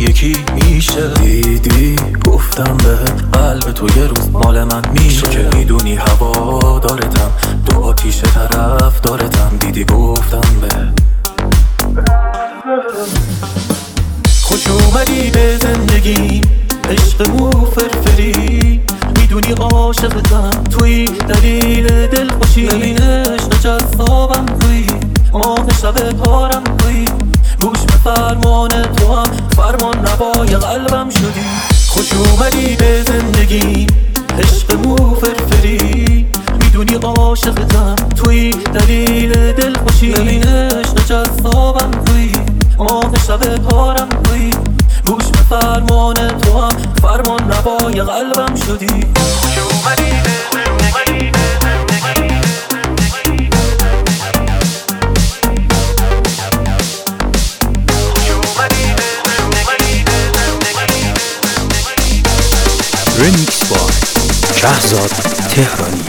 یکی میشه. دیدی گفتم بهت قلب تو یه روز مال من میشه. که میدونی هوا دارتم، دو آتیش طرف دارتم. دیدی گفتم بهت خوش اومدی به زندگی، عشق و فرفری. میدونی عاشقتم توی دلیل دل خوشی. ببین عشق جذابم توی ماه شب پارم توی. گوش به فرمان تو هم فرمان نوای قلبم شدی. خوش اومدی به زندگی، عشق و فرفری. میدونی عاشقتم توی دلیل دل خوشی. ببین عشق جذابم توی ماه شب پارم توی. گوش به فرمان تو هم فرمان نوای قلبم شدی. خوش اومدی به زندگی. رمیکس با شهزاد تهرانی.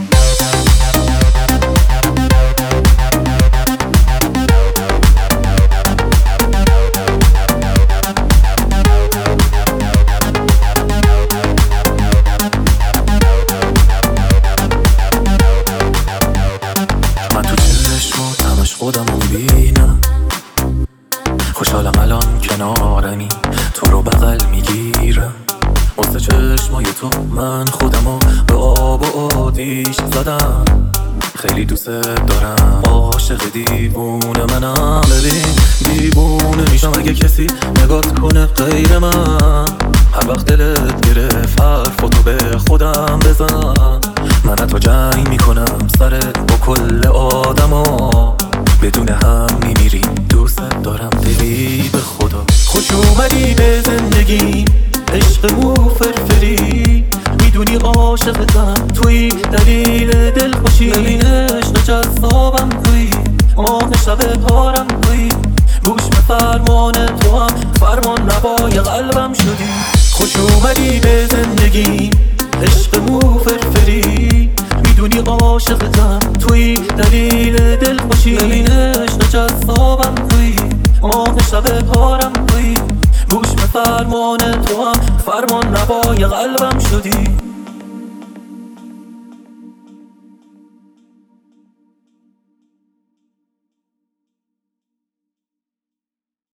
من تو چشمات همش خودمو میبینم. خوشحالم الان کنارمی، تو رو بغل میگیرم. واسه چشمای تو من خودمو به آب و آتیش زدم. خیلی دوست دارم، عاشق دیوونه منم. ببین دیوونه میشم اگه کسی نگات کنه غیر من. هر وقت دلت گرفت حرفاتو به خودم بزن. من تو جنگ میکنم سرت با کل آدما. بدون هم میمیریم، دوست دارم دلی به خدا. خوش اومدی به زندگی، عشق و فرفری. میدونی عاشقتم توی دلیل دل خوشی. ببین عشق جذابم توی ماه شب پارم توی. گوش به فرمان تو هم فرمان نوای قلبم شدی. خوش اومدی به زندگی، عشق و فرفری. میدونی عاشقتم توی دلیل دل خوشی. ببین عشق جذابم توی ماه شب پارم توی. گوش به فرمان تو هم فرمان نوای قلبم شدی.